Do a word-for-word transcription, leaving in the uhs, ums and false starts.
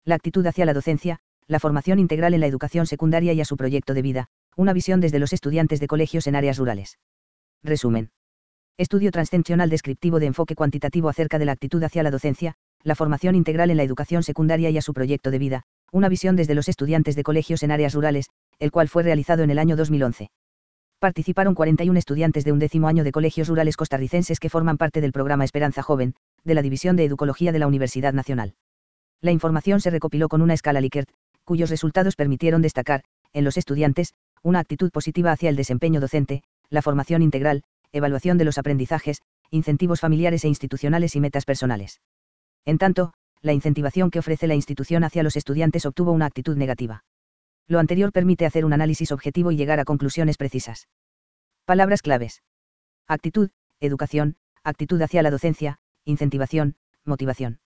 La actitud hacia la docencia, la formación integral en la educación secundaria y a su proyecto de vida, una visión desde los estudiantes de colegios en áreas rurales. Resumen. Estudio transcensional descriptivo de enfoque cuantitativo acerca de la actitud hacia la docencia, la formación integral en la educación secundaria y a su proyecto de vida, una visión desde los estudiantes de colegios en áreas rurales, el cual fue realizado en el año dos mil once. Participaron cuarenta y uno estudiantes de un décimo año de colegios rurales costarricenses que forman parte del programa Esperanza Joven, de la División de Educología de la Universidad Nacional. La información se recopiló con una escala Likert, cuyos resultados permitieron destacar, en los estudiantes, una actitud positiva hacia el desempeño docente, la formación integral, evaluación de los aprendizajes, incentivos familiares e institucionales y metas personales. En tanto, la incentivación que ofrece la institución hacia los estudiantes obtuvo una actitud negativa. Lo anterior permite hacer un análisis objetivo y llegar a conclusiones precisas. Palabras claves. Actitud, educación, actitud hacia la docencia, incentivación, motivación.